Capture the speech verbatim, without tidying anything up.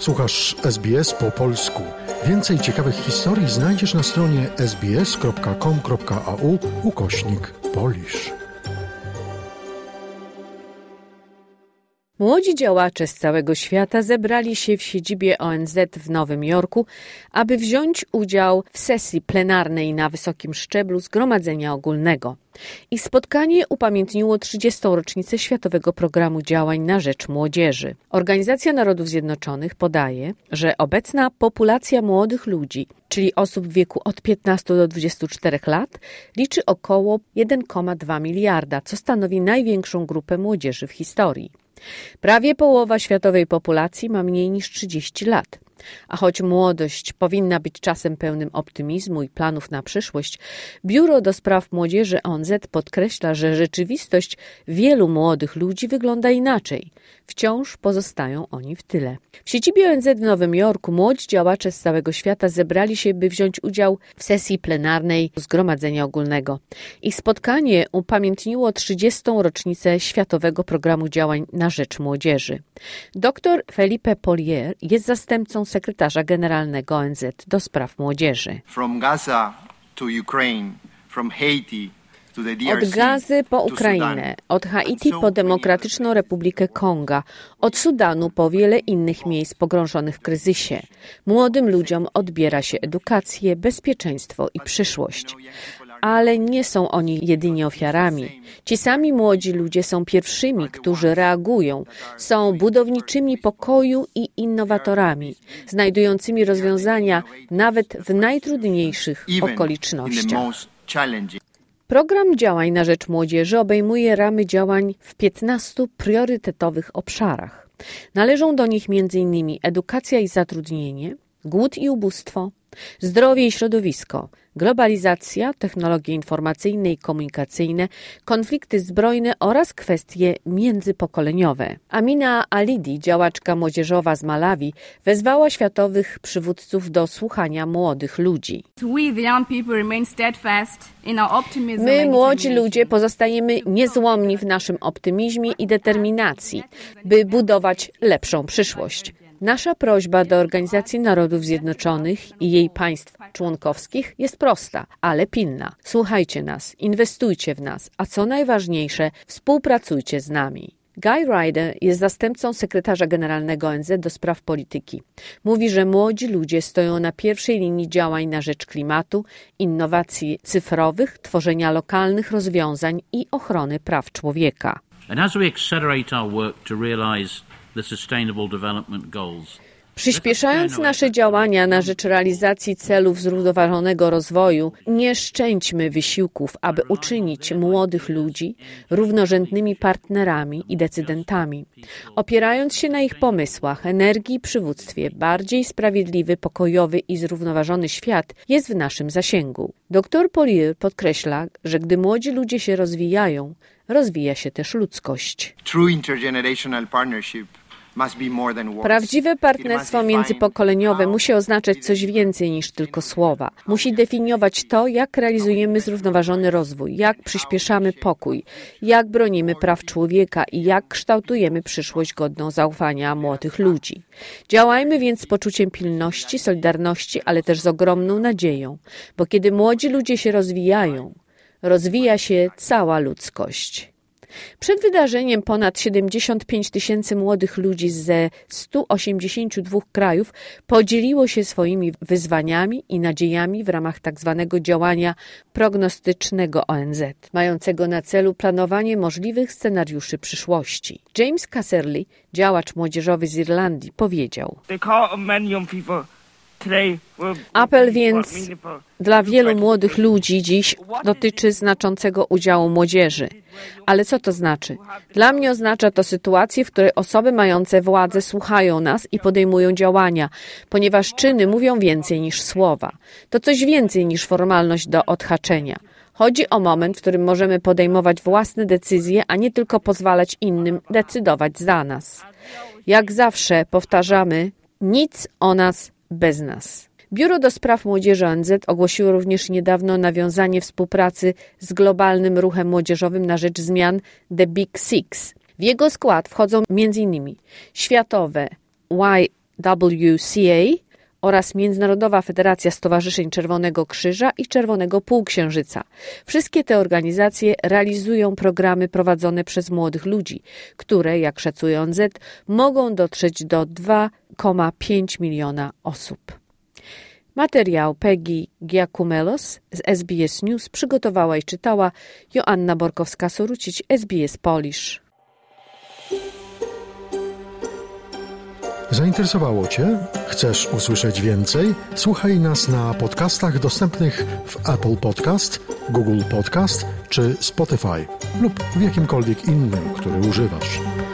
Słuchasz S B S po polsku. Więcej ciekawych historii znajdziesz na stronie sbs.com.au ukośnik Polish. Młodzi działacze z całego świata zebrali się w siedzibie O N Z w Nowym Jorku, aby wziąć udział w sesji plenarnej na wysokim szczeblu Zgromadzenia Ogólnego. Ich spotkanie upamiętniło trzydziestą rocznicę Światowego Programu Działań na Rzecz Młodzieży. Organizacja Narodów Zjednoczonych podaje, że obecna populacja młodych ludzi, czyli osób w wieku od piętnastu do dwudziestu czterech lat, liczy około jeden przecinek dwa miliarda, co stanowi największą grupę młodzieży w historii. Prawie połowa światowej populacji ma mniej niż trzydzieści lat. A choć młodość powinna być czasem pełnym optymizmu i planów na przyszłość, Biuro do Spraw Młodzieży O N Z podkreśla, że rzeczywistość wielu młodych ludzi wygląda inaczej. Wciąż pozostają oni w tyle. W siedzibie O N Z w Nowym Jorku młodzi działacze z całego świata zebrali się, by wziąć udział w sesji plenarnej Zgromadzenia Ogólnego. Ich spotkanie upamiętniło trzydziestą rocznicę Światowego Programu Działań na Rzecz Młodzieży. Doktor Felipe Polier jest zastępcą sekretarza generalnego O N Z do spraw młodzieży. From Gaza to Ukraine, from Haiti to the D R C, od Gazy po to Ukrainę, Sudan. od Haiti po Demokratyczną Republikę Konga, od Sudanu po wiele innych miejsc pogrążonych w kryzysie. Młodym ludziom odbiera się edukację, bezpieczeństwo i przyszłość. Ale nie są oni jedynie ofiarami. Ci sami młodzi ludzie są pierwszymi, którzy reagują, są budowniczymi pokoju i innowatorami, znajdującymi rozwiązania nawet w najtrudniejszych okolicznościach. Program działań na rzecz młodzieży obejmuje ramy działań w piętnastu priorytetowych obszarach. Należą do nich między innymi edukacja i zatrudnienie, głód i ubóstwo, zdrowie i środowisko, globalizacja, technologie informacyjne i komunikacyjne, konflikty zbrojne oraz kwestie międzypokoleniowe. Amina Alidi, działaczka młodzieżowa z Malawi, wezwała światowych przywódców do słuchania młodych ludzi. My, młodzi ludzie, pozostajemy niezłomni w naszym optymizmie i determinacji, by budować lepszą przyszłość. Nasza prośba do Organizacji Narodów Zjednoczonych i jej państw członkowskich jest prosta, ale pilna. Słuchajcie nas, inwestujcie w nas, a co najważniejsze, współpracujcie z nami. Guy Ryder jest zastępcą sekretarza generalnego O N Z do spraw polityki. Mówi, że młodzi ludzie stoją na pierwszej linii działań na rzecz klimatu, innowacji cyfrowych, tworzenia lokalnych rozwiązań i ochrony praw człowieka. And as we accelerate our work to realize the sustainable development goals, Przyspieszając nasze działania na rzecz realizacji celów zrównoważonego rozwoju, nie szczęćmy wysiłków, aby uczynić młodych ludzi równorzędnymi partnerami i decydentami. Opierając się na ich pomysłach, energii i przywództwie, bardziej sprawiedliwy, pokojowy i zrównoważony świat jest w naszym zasięgu. Doktor Polier podkreśla, że gdy młodzi ludzie się rozwijają, rozwija się też ludzkość. True intergenerational partnership must be more than words. Prawdziwe partnerstwo międzypokoleniowe musi oznaczać coś więcej niż tylko słowa. Musi definiować to, jak realizujemy zrównoważony rozwój, jak przyspieszamy pokój, jak bronimy praw człowieka i jak kształtujemy przyszłość godną zaufania młodych ludzi. Działajmy więc z poczuciem pilności, solidarności, ale też z ogromną nadzieją, bo kiedy młodzi ludzie się rozwijają, rozwija się cała ludzkość. Przed wydarzeniem ponad siedemdziesiąt pięć tysięcy młodych ludzi ze stu osiemdziesięciu dwóch krajów podzieliło się swoimi wyzwaniami i nadziejami w ramach tzw. działania prognostycznego O N Z, mającego na celu planowanie możliwych scenariuszy przyszłości. James Casserly, działacz młodzieżowy z Irlandii, powiedział: Apel więc dla wielu młodych ludzi dziś dotyczy znaczącego udziału młodzieży. Ale co to znaczy? Dla mnie oznacza to sytuację, w której osoby mające władzę słuchają nas i podejmują działania, ponieważ czyny mówią więcej niż słowa. To coś więcej niż formalność do odhaczenia. Chodzi o moment, w którym możemy podejmować własne decyzje, a nie tylko pozwalać innym decydować za nas. Jak zawsze powtarzamy, nic o nas bez nas. Biuro do Spraw Młodzieży O N Z ogłosiło również niedawno nawiązanie współpracy z globalnym ruchem młodzieżowym na rzecz zmian The Big Six. W jego skład wchodzą między innymi światowe Y W C A oraz Międzynarodowa Federacja Stowarzyszeń Czerwonego Krzyża i Czerwonego Półksiężyca. Wszystkie te organizacje realizują programy prowadzone przez młodych ludzi, które, jak szacuje O N Z, mogą dotrzeć do dwa przecinek pięć miliona osób. Materiał Peggy Giacomelos z S B S News przygotowała i czytała Joanna Borkowska-Sorucić, S B S Polish. Zainteresowało Cię? Chcesz usłyszeć więcej? Słuchaj nas na podcastach dostępnych w Apple Podcast, Google Podcast czy Spotify lub w jakimkolwiek innym, który używasz.